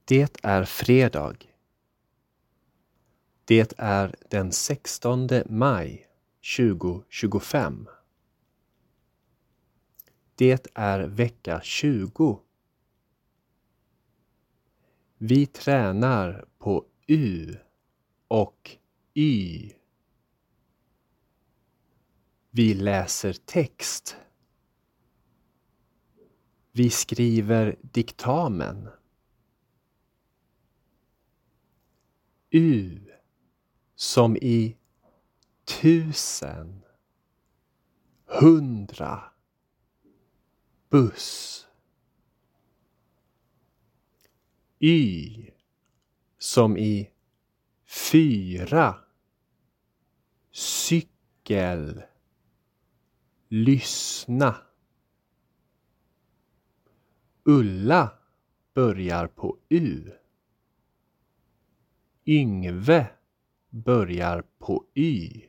Det är fredag. Det är den 16 maj 2025. Det är vecka 20. Vi tränar på U och Y. Vi läser text. Vi skriver diktamen. U som i 1000, 100, buss. Y som i 4, cykel, lyssna. Ulla börjar på U. Yngve börjar på Y.